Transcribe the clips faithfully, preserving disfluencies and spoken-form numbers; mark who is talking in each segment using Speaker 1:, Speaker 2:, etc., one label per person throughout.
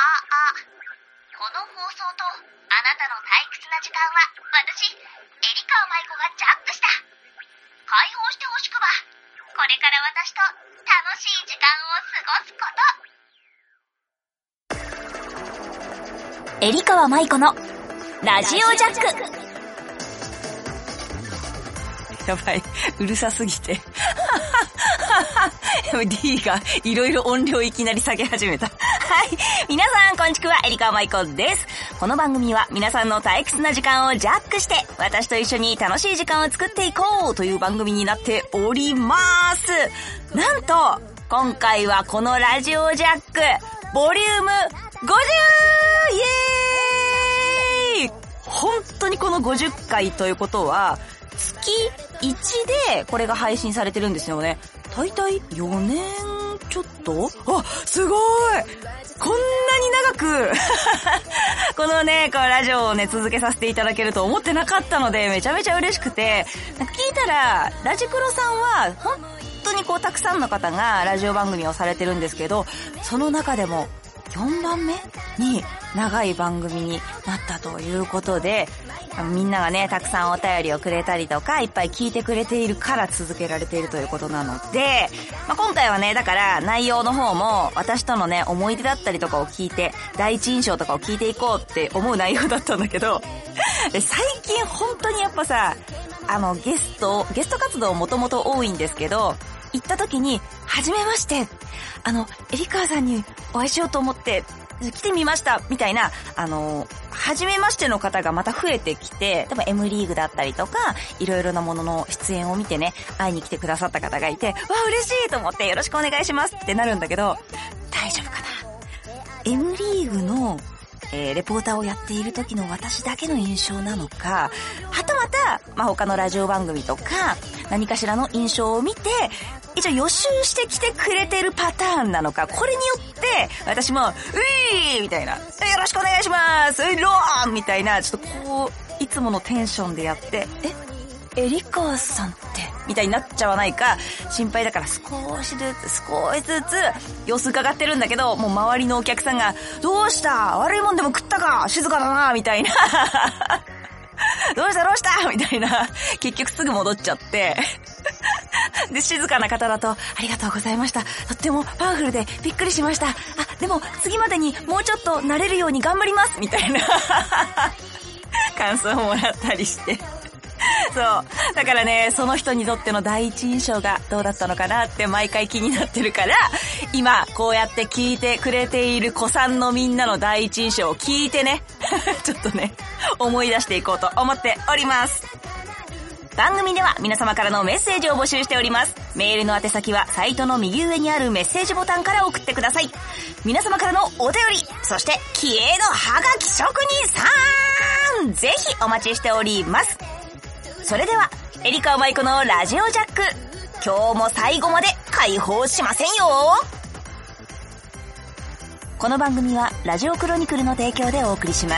Speaker 1: この放送とあなたの退屈な時間は私、エリカ舞子がジャックした。解放してほしくば、これから私と楽しい時間を過ごすこと。エリカ舞子のラジオジャック。
Speaker 2: やばい、うるさすぎてD がいろいろ音量いきなり下げ始めた。はい、皆さんこんにちは、エリカ舞子です。この番組は皆さんの退屈な時間をジャックして、私と一緒に楽しい時間を作っていこうという番組になっております。なんと今回はこのラジオジャックボリュームごじゅう、イエーイ。本当にこのごじゅっかいということは月いちでこれが配信されてるんですよね。だいたいよねんちょっと、あ、すごい、こんなに長くこのね、こうラジオをね続けさせていただけると思ってなかったので、めちゃめちゃ嬉しくて、聞いたらラジクロさんは本当にこうたくさんの方がラジオ番組をされてるんですけど、その中でもよんばんめに長い番組になったということで、みんながねたくさんお便りをくれたりとかいっぱい聞いてくれているから続けられているということなので、まあ、今回はねだから内容の方も私とのね思い出だったりとかを聞いて、第一印象とかを聞いていこうって思う内容だったんだけど最近本当にやっぱさ、あのゲストゲスト活動もともと多いんですけど、行った時に初めまして、あのエリカーさんにお会いしようと思って来てみましたみたいな、あの初めましての方がまた増えてきて、多分 M リーグだったりとかいろいろなものの出演を見てね会いに来てくださった方がいて、わあ嬉しいと思ってよろしくお願いしますってなるんだけど、大丈夫かな。 M リーグのえー、レポーターをやっている時の私だけの印象なのか、はたまた、まあ、他のラジオ番組とか何かしらの印象を見て一応予習してきてくれてるパターンなのか、これによって私もういーみたいな、よろしくお願いしますういろーみたいな、ちょっとこういつものテンションでやって、えエリカーさんってみたいになっちゃわないか心配だから、少しずつ少しずつ様子伺ってるんだけど、もう周りのお客さんがどうした悪いもんでも食ったか静かだなみたいなどうしたどうしたみたいな、結局すぐ戻っちゃってで静かな方だとありがとうございました、とってもパワフルでびっくりしました、あでも次までにもうちょっと慣れるように頑張りますみたいな感想をもらったりしてそうだからね、その人にとっての第一印象がどうだったのかなって毎回気になってるから、今こうやって聞いてくれている子さんのみんなの第一印象を聞いてねちょっとね思い出していこうと思っております。番組では皆様からのメッセージを募集しております。メールの宛先はサイトの右上にあるメッセージボタンから送ってください。皆様からのお便り、そして気鋭のハガキ職人さん、ぜひお待ちしております。それではエリカ舞子のラジオジャック、今日も最後まで解放しませんよ。この番組はラジオクロニクルの提供でお送りします。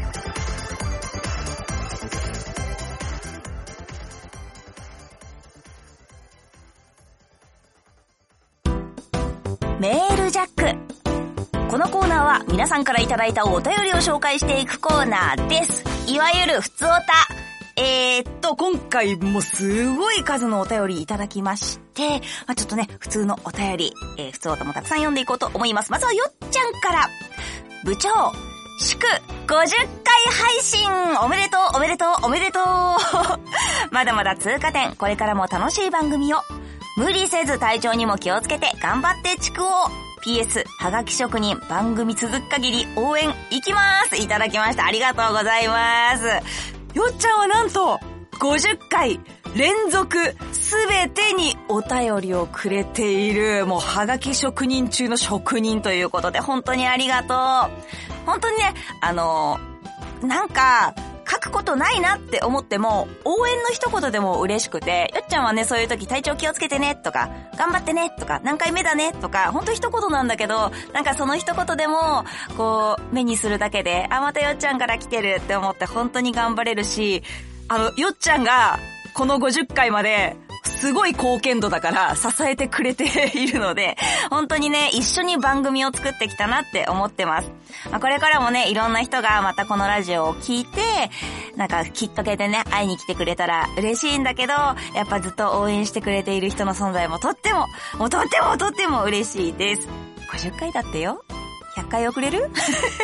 Speaker 2: メールジャック。このコーナーは皆さんからいただいたお便りを紹介していくコーナーです。いわゆるふつおた。えーっと、今回もすごい数のお便りいただきまして、まあ、ちょっとね、普通のお便り、えー、普通おたもたくさん読んでいこうと思います。まずはよっちゃんから。部長、祝ごじゅっかい配信おめでとうおめでとうおめでとうまだまだ通過点、これからも楽しい番組を。無理せず体調にも気をつけて頑張ってちくを。ピーエス はがき職人、番組続く限り応援行きます。いただきました。ありがとうございます。よっちゃんはなんとごじゅっかい連続すべてにお便りをくれている、もうはがき職人中の職人ということで、本当にありがとう。本当にね、あのなんか書くことないなって思っても応援の一言でも嬉しくて、よっちゃんはねそういう時体調気をつけてねとか頑張ってねとか何回目だねとか、ほんと一言なんだけど、なんかその一言でもこう目にするだけで、あまたよっちゃんから来てるって思って本当に頑張れるし、あのよっちゃんがこのごじゅっかいまですごい貢献度だから支えてくれているので、本当にね、一緒に番組を作ってきたなって思ってます。まあ、これからもね、いろんな人がまたこのラジオを聞いて、なんかきっかけでね、会いに来てくれたら嬉しいんだけど、やっぱずっと応援してくれている人の存在もとっても、もうとってもとっても嬉しいです。ごじゅっかいだってよ。ひゃっかい遅れる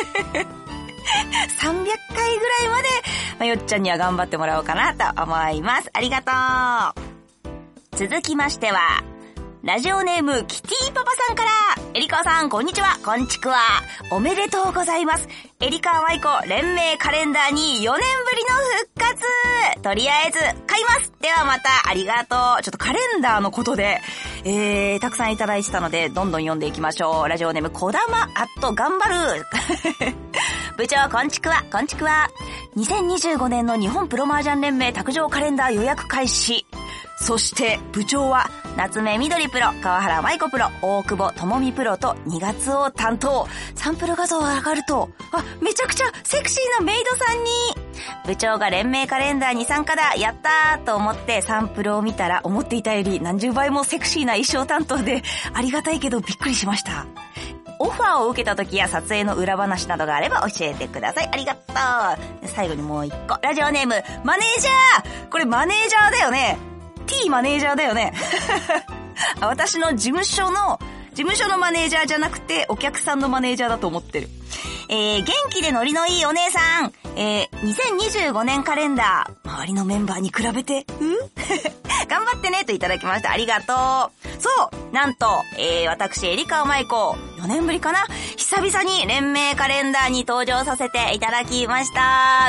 Speaker 2: さんびゃっかいぐらいまで、まあ、よっちゃんには頑張ってもらおうかなと思います。ありがとう。続きましては、ラジオネームキティパパさんから、エリカさんこんにちは、こんちくわ、おめでとうございます。エリカ舞子連名カレンダーによねんぶりの復活。とりあえず買います。ではまた、ありがとう。ちょっとカレンダーのことで、えー、たくさんいただいてたので、どんどん読んでいきましょう。ラジオネームこだまアット頑張る。部長こんちくわ、こんちくわ。にせんにじゅうごねんの日本プロ麻雀連盟卓上カレンダー予約開始。そして部長は夏目みどりプロ、川原舞子プロ、大久保智美プロとにがつを担当。サンプル画像が上がると、あ、めちゃくちゃセクシーなメイドさんに。部長が連盟カレンダーに参加だ、やったーと思ってサンプルを見たら、思っていたより何十倍もセクシーな衣装担当で、ありがたいけどびっくりしました。オファーを受けた時や撮影の裏話などがあれば教えてください。ありがとう。最後にもう一個。ラジオネーム、マネージャー。これマネージャーだよね。T マネージャーだよね。私の事務所の、事務所のマネージャーじゃなくて、お客さんのマネージャーだと思ってる。えー、元気でノリのいいお姉さん。えー、にせんにじゅうごねんカレンダー。周りのメンバーに比べて、うん頑張ってねといただきました。ありがとう。そう、なんと、えー、私、エリカ舞子、よねんぶりかな、久々に連名カレンダーに登場させていただきました。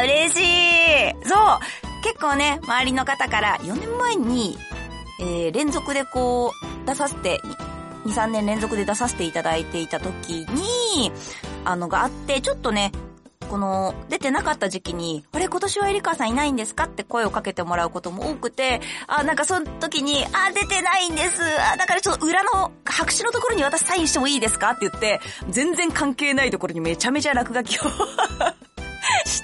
Speaker 2: 嬉しい。そう、結構ね、周りの方からよねんまえに、えー、連続でこう、出させて、に、さんねん連続で出させていただいていた時に、あのがあって、ちょっとね、この、出てなかった時期に、あれ今年はエリカさんいないんですかって声をかけてもらうことも多くて、あ、なんかその時に、あ、出てないんです。あ、だからちょっと裏の白紙のところに私サインしてもいいですかって言って、全然関係ないところにめちゃめちゃ落書きをして、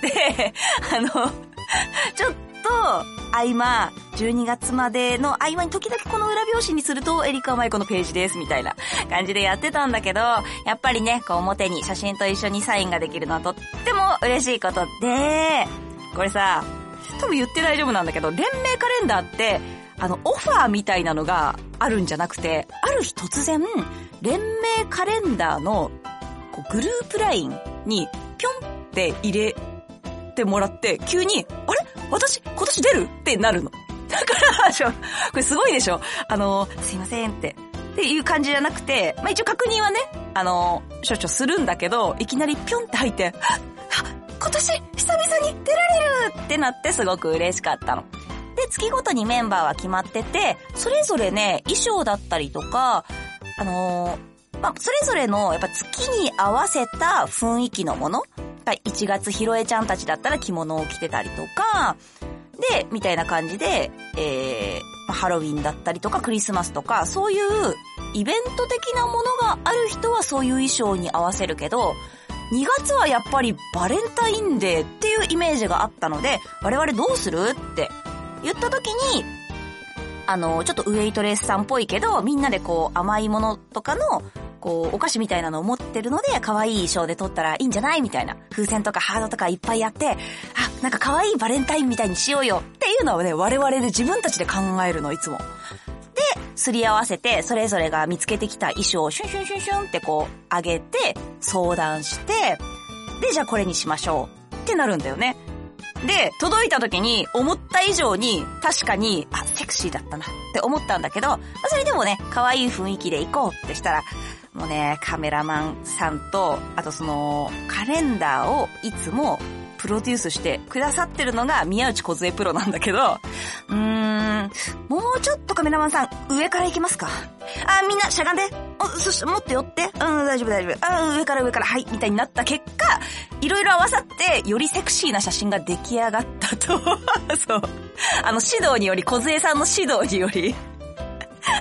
Speaker 2: あの、ちょっと、合間、じゅうにがつまでの合間に時々この裏表紙にするとエリカ舞子のページですみたいな感じでやってたんだけど、やっぱりね、こう表に写真と一緒にサインができるのはとっても嬉しいことで、これさ、多分言って大丈夫なんだけど、連名カレンダーって、あの、オファーみたいなのがあるんじゃなくて、ある日突然、連名カレンダーのこうグループラインにぴょんって入れてもらって、急に、あれ私、今年出るってなるの。だから、これすごいでしょ、あの、すいませんって。っていう感じじゃなくて、まあ、一応確認はね、あの、少々するんだけど、いきなりピョンって入って、はっ今年久々に出られるってなってすごく嬉しかったの。で、月ごとにメンバーは決まってて、それぞれね、衣装だったりとか、あのー、まあ、それぞれのやっぱ月に合わせた雰囲気のもの、いちがつひろえちゃんたちだったら着物を着てたりとか、で、みたいな感じで、えー、ハロウィンだったりとかクリスマスとか、そういうイベント的なものがある人はそういう衣装に合わせるけど、にがつはやっぱりバレンタインデーっていうイメージがあったので、我々どうするって言った時に、あの、ちょっとウエイトレスさんっぽいけど、みんなでこう甘いものとかの、こう、お菓子みたいなのを持ってるので、可愛い衣装で撮ったらいいんじゃないみたいな。風船とかハードとかいっぱいやって、あ、なんか可愛いバレンタインみたいにしようよっていうのをね、我々で自分たちで考えるの、いつも。で、すり合わせて、それぞれが見つけてきた衣装をシュンシュンシュンシュンってこう、上げて、相談して、で、じゃあこれにしましょうってなるんだよね。で、届いた時に思った以上に確かに、あ、セクシーだったなって思ったんだけど、それでもね、可愛い雰囲気で行こうってしたら、もうね、カメラマンさんと、あとその、カレンダーをいつもプロデュースしてくださってるのが宮内梢プロなんだけど、うーん、もうちょっとカメラマンさん、上から行きますか？あ、みんなしゃがんで。お、そして持って寄って。うん、大丈夫大丈夫。あ、上から上から、はい、みたいになった結果、いろいろ合わさって、よりセクシーな写真が出来上がったと。そう。あの、指導により、梢さんの指導により、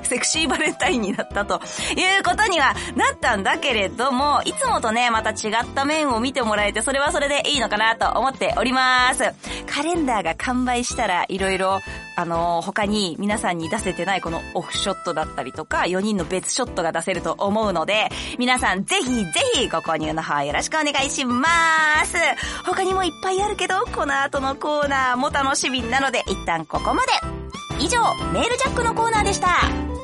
Speaker 2: セクシーバレンタインになったということにはなったんだけれども、いつもとね、また違った面を見てもらえて、それはそれでいいのかなと思っております。カレンダーが完売したら、いろいろ、あのー、他に皆さんに出せてないこのオフショットだったりとか、よにんの別ショットが出せると思うので、皆さんぜひぜひご購入の方よろしくお願いします。他にもいっぱいあるけど、この後のコーナーも楽しみなので、一旦ここまで。以上、メールジャックのコーナーでした。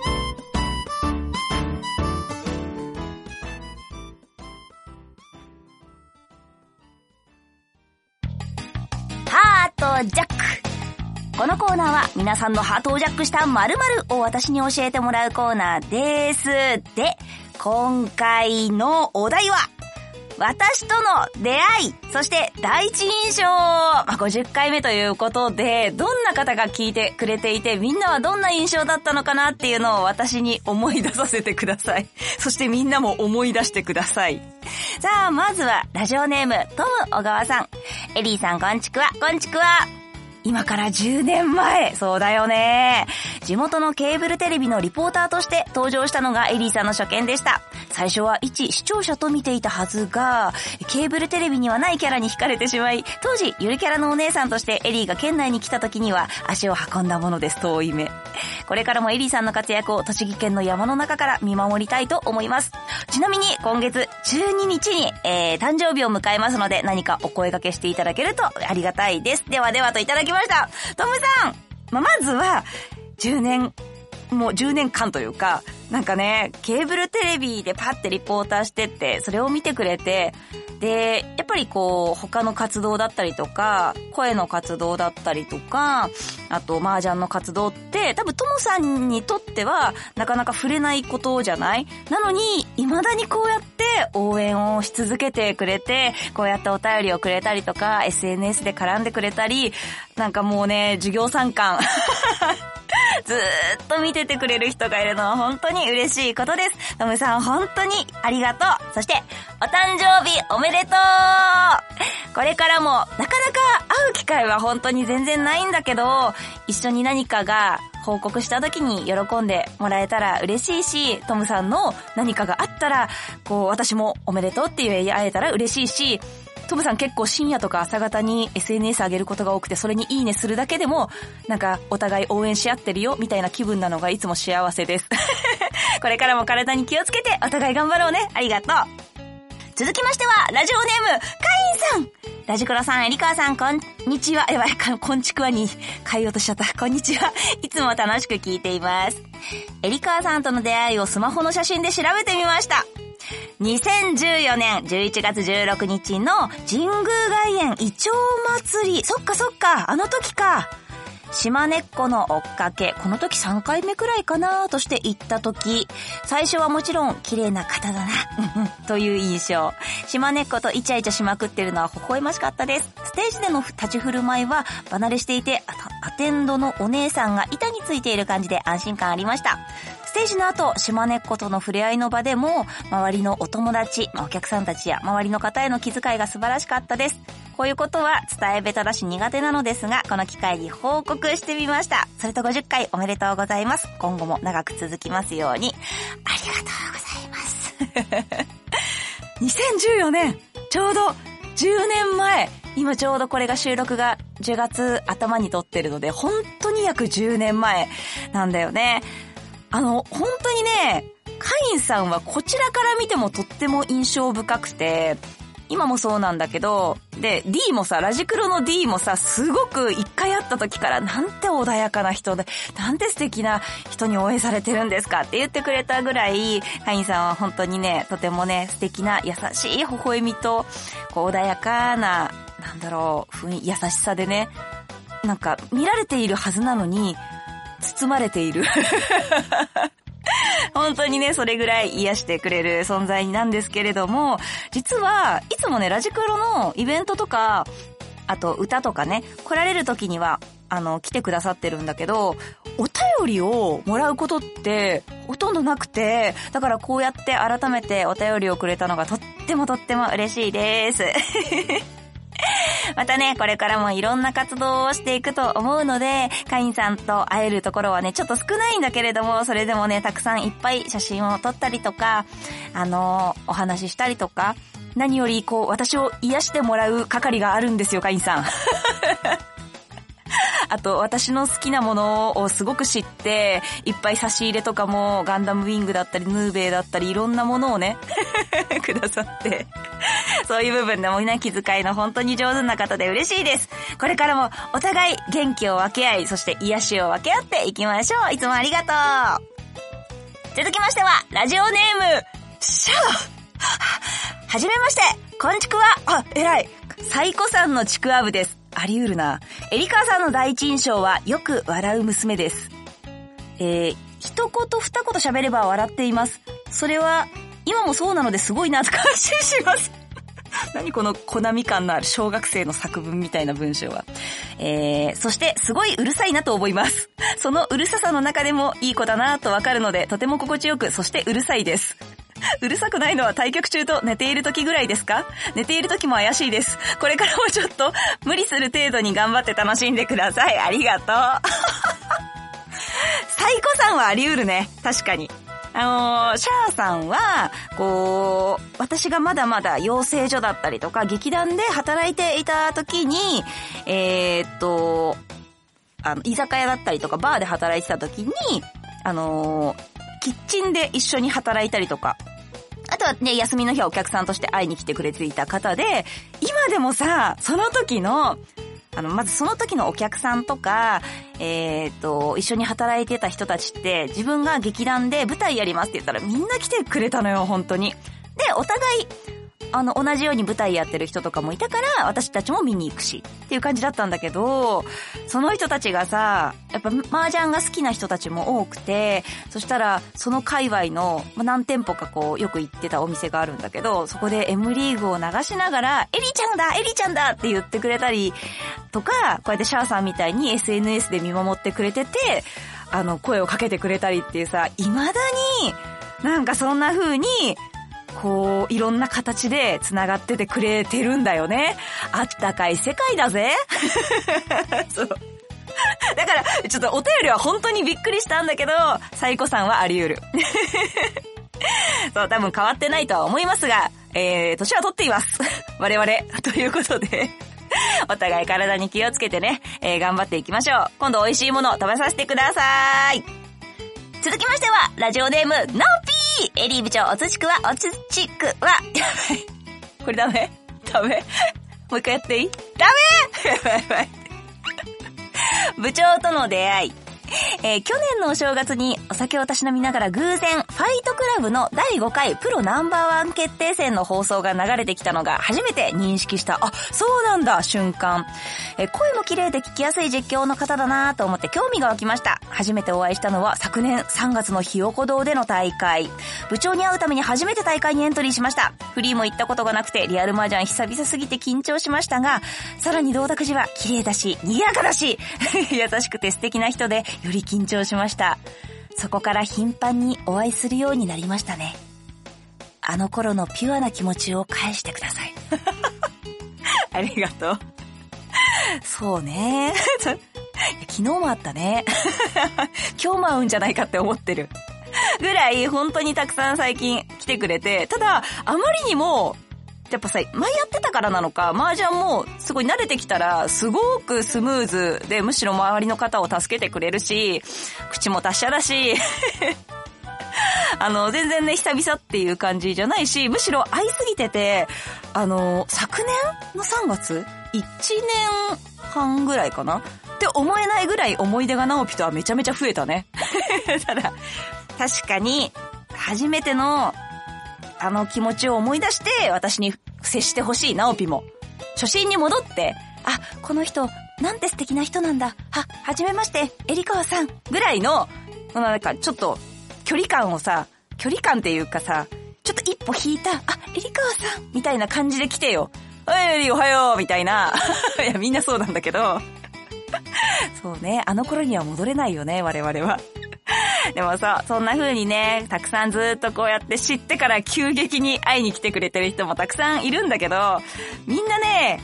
Speaker 2: ハートジャック。このコーナーは皆さんのハートをジャックした〇〇を私に教えてもらうコーナーです。で、今回のお題は、私との出会い、そして第一印象、まあ、ごじゅっかいめということで、どんな方が聞いてくれていて、みんなはどんな印象だったのかなっていうのを私に思い出させてください。そしてみんなも思い出してください。さあ、まずはラジオネームトム小川さん。エリーさん、こんちくわ、こんちくわ。今からじゅうねんまえ、そうだよね。地元のケーブルテレビのリポーターとして登場したのがエリーさんの初見でした。最初は一視聴者と見ていたはずが、ケーブルテレビにはないキャラに惹かれてしまい、当時ゆるキャラのお姉さんとしてエリーが県内に来た時には足を運んだものです。遠い目。これからもエリーさんの活躍を栃木県の山の中から見守りたいと思います。ちなみに今月じゅうににちに、えー、誕生日を迎えますので、何かお声掛けしていただけるとありがたいです。ではではといただきました。トムさん、まあ、まずはじゅうねん、もうじゅうねんかんというか、なんかね、ケーブルテレビでパッてリポーターしてって、それを見てくれて、で、やっぱりこう、他の活動だったりとか、声の活動だったりとか、あと麻雀の活動って、多分トモさんにとっては、なかなか触れないことじゃない？なのに、未だにこうやって応援をし続けてくれて、こうやってお便りをくれたりとか、エスエヌエス で絡んでくれたり、なんかもうね、授業参観。ずーっと見ててくれる人がいるのは本当に嬉しいことです。トムさん本当にありがとう。そして、お誕生日おめでとう。これからもなかなか会う機会は本当に全然ないんだけど、一緒に何かが報告した時に喜んでもらえたら嬉しいし、トムさんの何かがあったら、こう私もおめでとうって言え会えたら嬉しいし、トムさん結構深夜とか朝方に エスエヌエス 上げることが多くて、それにいいねするだけでもなんかお互い応援し合ってるよみたいな気分なのがいつも幸せです。これからも体に気をつけてお互い頑張ろうね。ありがとう。続きましてはラジオネームカインさん。ラジクロさん、エリカワさん、こんにちは。やばい、こんちくわに変えようとしちゃった。こんにちは。いつも楽しく聞いています。エリカワさんとの出会いをスマホの写真で調べてみました。にせんじゅうよねんじゅういちがつじゅうろくにちの神宮外苑イチョウ祭り。そっかそっか、あの時か。島根っこの追っかけ、この時さんかいめくらいかなとして行った時、最初はもちろん綺麗な方だなという印象。島根っことイチャイチャしまくってるのは微笑ましかったです。ステージでの立ち振る舞いは離れしていて、アテンドのお姉さんが板についている感じで安心感ありました。ステージの後、島根っことの触れ合いの場でも、周りのお友達、お客さんたちや周りの方への気遣いが素晴らしかったです。こういうことは伝え下手だし苦手なのですが、この機会に報告してみました。それとごじゅっかいおめでとうございます。今後も長く続きますように。ありがとうございます。にせんじゅうよねん、ちょうどじゅうねんまえ。今ちょうどこれが収録がじゅうがつ頭に撮ってるので、本当に約じゅうねんまえなんだよね。あの、本当にね、カインさんはこちらから見てもとっても印象深くて、今もそうなんだけど、で、D もさ、ラジクロの D もさ、すごく一回会った時からなんて穏やかな人で、なんて素敵な人に応援されてるんですかって言ってくれたぐらい、カインさんは本当にね、とてもね、素敵な優しい微笑みと、こう穏やかな、なんだろう、雰囲気、優しさでね、なんか見られているはずなのに、包まれている。本当にね、それぐらい癒してくれる存在なんですけれども、実はいつもね、ラジクロのイベントとか、あと歌とかね、来られる時には、あの、来てくださってるんだけど、お便りをもらうことってほとんどなくて、だからこうやって改めてお便りをくれたのがとってもとっても嬉しいです。 またね、これからもいろんな活動をしていくと思うので、カインさんと会えるところはね、ちょっと少ないんだけれども、それでもね、たくさんいっぱい写真を撮ったりとか、あのー、お話ししたりとか、何よりこう、私を癒してもらう係があるんですよ、カインさん。あと、私の好きなものをすごく知って、いっぱい差し入れとかも、ガンダムウィングだったり、ヌーベイだったり、いろんなものをね、くださって、そういう部分でもね、気遣いの本当に上手な方で嬉しいです。これからもお互い元気を分け合い、そして癒しを分け合っていきましょう。いつもありがとう。続きましては、ラジオネーム、シャー。はじめまして、こんちくわ。あ、偉い。サイコさんのちくわぶです。あり得るな。エリカさんの第一印象はよく笑う娘です。えー、一言二言喋れば笑っています。それは今もそうなのですごいなと感心します。何このコナミ感のある小学生の作文みたいな文章は。えー、そしてすごいうるさいなと思います。そのうるささの中でもいい子だなとわかるのでとても心地よく、そしてうるさいです。うるさくないのは対局中と寝ている時ぐらいですか？寝ている時も怪しいです。これからもちょっと無理する程度に頑張って楽しんでください。ありがとう。サイコさんはあり得るね。確かに。あのー、シャーさんは、こう、私がまだまだ養成所だったりとか、劇団で働いていた時に、えー、っと、あの、居酒屋だったりとか、バーで働いてた時に、あのー、キッチンで一緒に働いたりとか、あとはね、休みの日はお客さんとして会いに来てくれていた方で、今でもさ、その時の、あの、まずその時のお客さんとか、えっと、一緒に働いてた人たちって、自分が劇団で舞台やりますって言ったらみんな来てくれたのよ、本当に。で、お互い、あの、同じように舞台やってる人とかもいたから、私たちも見に行くし、っていう感じだったんだけど、その人たちがさ、やっぱ麻雀が好きな人たちも多くて、そしたら、その界隈の、まあ、何店舗かこう、よく行ってたお店があるんだけど、そこで M リーグを流しながら、エリちゃんだエリちゃんだって言ってくれたり、とか、こうやってシャーさんみたいに エスエヌエス で見守ってくれてて、あの、声をかけてくれたりっていうさ、未だに、なんかそんな風に、こう、いろんな形で繋がっててくれてるんだよね。あったかい世界だぜ。そう。だから、ちょっとお便りは本当にびっくりしたんだけど、サイコさんはあり得る。そう、多分変わってないとは思いますが、えー、年は取っています。我々。ということで、お互い体に気をつけてね、えー、頑張っていきましょう。今度美味しいものを食べさせてください。続きましては、ラジオネーム、ナオピー。エリー部長、おつちくわ、おつちくわ。やばい。これダメ？ダメ？もう一回やっていい？ダメ！やばいやばい。部長との出会い。えー、去年のお正月にお酒をたしなみながら偶然ファイトクラブのだいごかいプロナンバーワン決定戦の放送が流れてきたのが初めて認識した。あ、そうなんだ、瞬間。えー、声も綺麗で聞きやすい実況の方だなと思って興味が湧きました。初めてお会いしたのは昨年さんがつのひよこ堂での大会。部長に会うために初めて大会にエントリーしました。フリーも行ったことがなくてリアル麻雀久々すぎて緊張しましたが、さらに銅卓寺は綺麗だし賑やかだし優しくて素敵な人でより緊張しました。そこから頻繁にお会いするようになりましたね。あの頃のピュアな気持ちを返してください。ありがとう。そうね。昨日もあったね。今日も会うんじゃないかって思ってるぐらい本当にたくさん最近来てくれて、ただあまりにもやっぱさ、前やってたからなのか、麻雀もすごい慣れてきたらすごくスムーズで、むしろ周りの方を助けてくれるし、口も達者だしあの全然ね久々っていう感じじゃないし、むしろ会いすぎてて、あの昨年のさんがついちねんはんぐらいかなって思えないぐらい思い出がナオピとはめちゃめちゃ増えたね。ただ確かに初めてのあの気持ちを思い出して私に接してほしいナオピも初心に戻って、あ、この人なんて素敵な人なんだ、は、はじめましてエリカワさんぐらいのなんかちょっと距離感をさ、距離感っていうかさ、ちょっと一歩引いた、あ、エリカワさんみたいな感じで来てよ、おいエリおはようみたいな。いやみんなそうなんだけどそうね、あの頃には戻れないよね我々は。でもさ、そんな風にね、たくさんずっとこうやって知ってから急激に会いに来てくれてる人もたくさんいるんだけど、みんなね、なんだ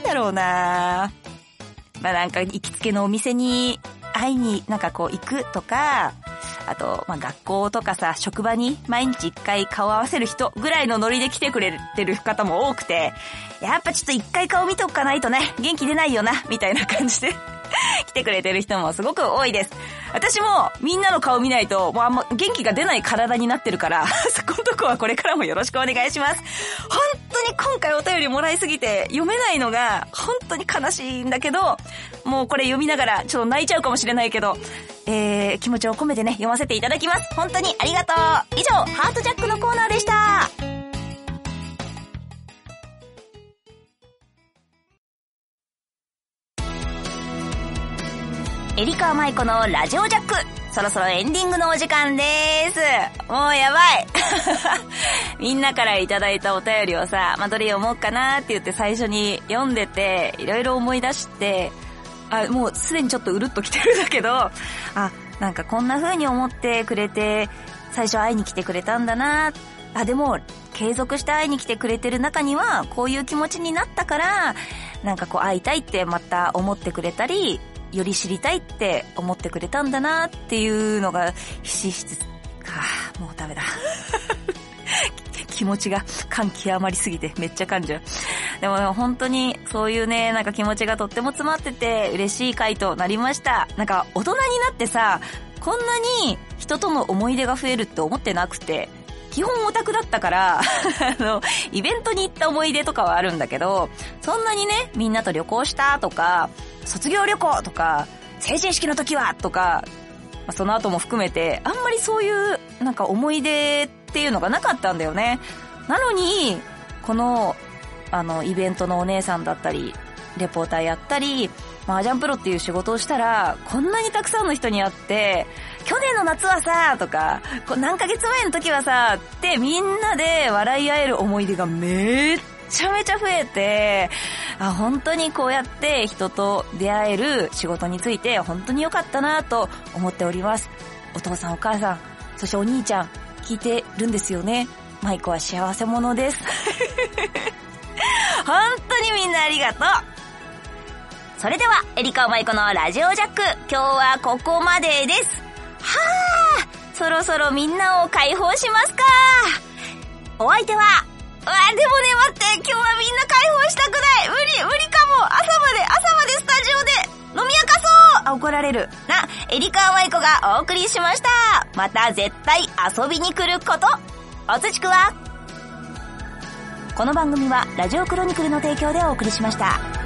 Speaker 2: だろうな。まあなんか行きつけのお店に会いになんかこう行くとか、あとまあ学校とかさ、職場に毎日一回顔合わせる人ぐらいのノリで来てくれてる方も多くて、やっぱちょっと一回顔見とかないとね、元気出ないよなみたいな感じで来てくれてる人もすごく多いです。私もみんなの顔見ないともうあんま元気が出ない体になってるからそこのとこはこれからもよろしくお願いします。本当に今回お便りもらいすぎて読めないのが本当に悲しいんだけど、もうこれ読みながらちょっと泣いちゃうかもしれないけど、えー、気持ちを込めてね読ませていただきます。本当にありがとう。以上、ハートジャックのコーナーでした。エリカ舞子のラジオジャック、そろそろエンディングのお時間でーす。もうやばいみんなからいただいたお便りをさ、まあ、どれ読もうかなって言って最初に読んでて、いろいろ思い出して、あ、もうすでにちょっとうるっときてるんだけど、あ、なんかこんな風に思ってくれて、最初会いに来てくれたんだな。あ、でも継続して会いに来てくれてる中にはこういう気持ちになったから、なんかこう会いたいってまた思ってくれたり、より知りたいって思ってくれたんだなっていうのがひしひし、はぁ、もうダメだ気持ちが感極まりすぎてめっちゃ噛んじゃう。でも本当にそういうね、なんか気持ちがとっても詰まってて嬉しい回となりました。なんか大人になってさ、こんなに人との思い出が増えるって思ってなくて、基本オタクだったからあのイベントに行った思い出とかはあるんだけど、そんなにね、みんなと旅行したとか、卒業旅行とか、成人式の時はとか、その後も含めてあんまりそういうなんか思い出っていうのがなかったんだよね。なのにこのあのイベントのお姉さんだったり、レポーターやったり、麻雀プロっていう仕事をしたら、こんなにたくさんの人に会って、去年の夏はさとか、何ヶ月前の時はさってみんなで笑い合える思い出がめっちゃめちゃ増えて、あ、本当にこうやって人と出会える仕事について本当に良かったなと思っております。お父さんお母さん、そしてお兄ちゃん聞いてるんですよね。舞子は幸せ者です本当にみんなありがとう。それではエリカ舞子のラジオジャック、今日はここまでです。はぁ、そろそろみんなを解放しますか。お相手は、うわ、でもね、待って、今日はみんな解放したくない。無理、無理かも。朝まで、朝までスタジオで飲み明かそう。あ、怒られる。な、エリカ舞子がお送りしました。また絶対遊びに来ること。おつちくわ。この番組はラジオクロニクルの提供でお送りしました。